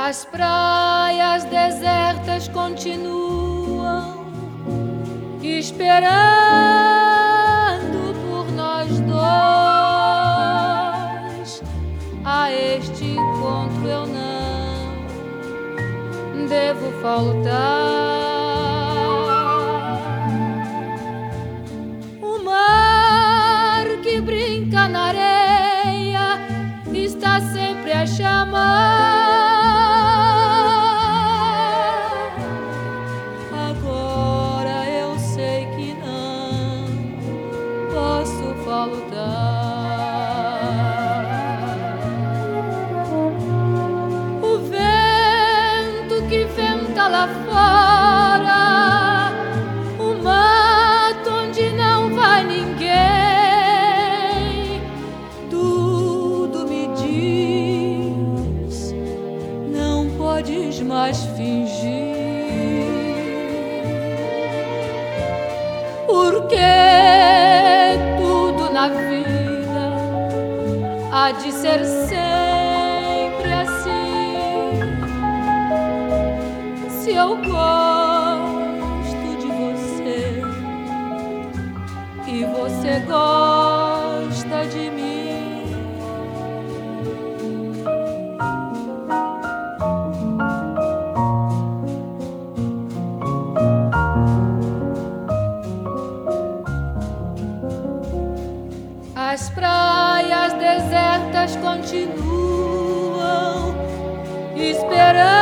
As praias desertas continuam esperando por nós dois. A este encontro eu não devo faltar. O mar que brinca na areia está sempre a chamar. O vento que venta lá fora, o mato onde não vai ninguém, tudo me diz, não podes mais fingir. Porque na vida há de ser sempre assim. Se eu gosto de você e você gosta de mim, as praias desertas continuam esperando